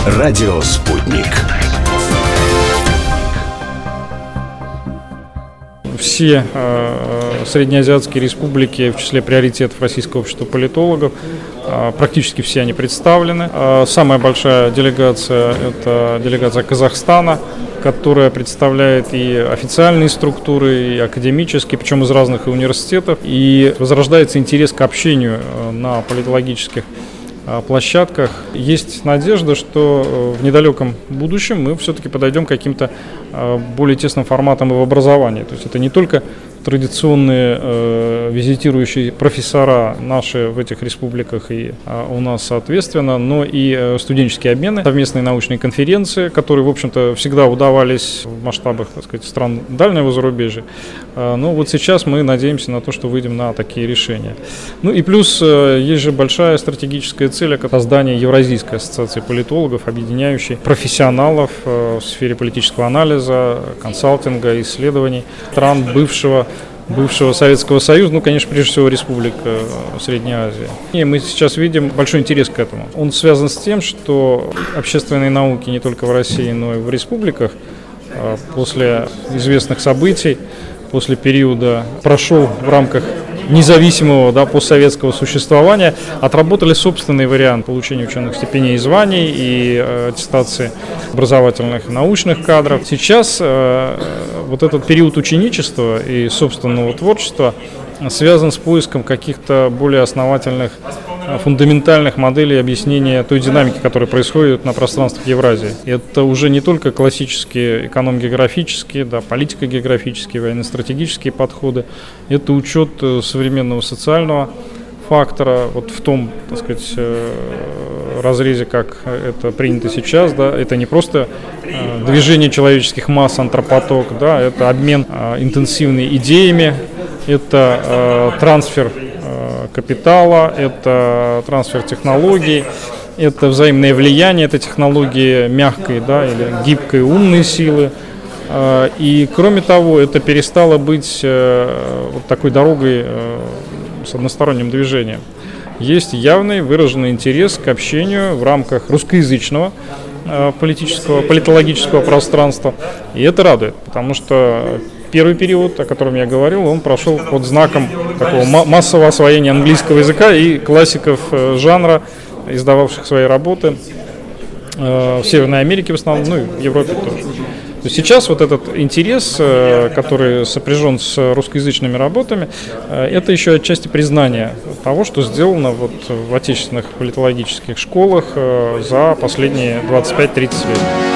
Радио «Спутник». Все среднеазиатские республики в числе приоритетов Российского общества политологов, практически все они представлены. Самая большая делегация – это делегация Казахстана, которая представляет и официальные структуры, и академические, причем из разных университетов. И возрождается интерес к общению на политологических площадках. Есть надежда, что в недалеком будущем мы все-таки подойдем к каким-то более тесным форматам и в образовании. То есть это не только традиционные визитирующие профессора наши в этих республиках и у нас соответственно, но и студенческие обмены, совместные научные конференции, которые, в общем-то, всегда удавались в масштабах, так сказать, стран дальнего зарубежья. Но вот сейчас мы надеемся на то, что выйдем на такие решения. Ну и плюс есть же большая стратегическая цель создания Евразийской ассоциации политологов, объединяющей профессионалов в сфере политического анализа, консалтинга, исследований стран бывшего Советского Союза, ну, конечно, прежде всего республик Средней Азии. И мы сейчас видим большой интерес к этому. Он связан с тем, что общественные науки не только в России, но и в республиках после известных событий, после периода прошел в рамках независимого постсоветского существования, отработали собственный вариант получения ученых степеней и званий и аттестации образовательных и научных кадров. Сейчас вот этот период ученичества и собственного творчества связан с поиском каких-то более основательных, фундаментальных моделей объяснения той динамики, которая происходит на пространствах Евразии. Это уже не только классические эконом-географические, политико-географические, военно-стратегические подходы, это учет современного социального фактора, вот в том, так сказать, разрезе, как это принято сейчас, это не просто движение человеческих масс, антропоток, это обмен интенсивными идеями, это трансфер капитала, это трансфер технологий, это взаимное влияние, это технологии мягкой или гибкой умной силы. И кроме того, это перестало быть вот такой дорогой с односторонним движением. Есть явный выраженный интерес к общению в рамках русскоязычного политологического пространства. И это радует, потому что первый период, о котором я говорил, он прошел под знаком такого массового освоения английского языка и классиков жанра, издававших свои работы в Северной Америке в основном, и в Европе тоже. То есть сейчас вот этот интерес, который сопряжен с русскоязычными работами, это еще отчасти признание того, что сделано в отечественных политологических школах за последние 25-30 лет.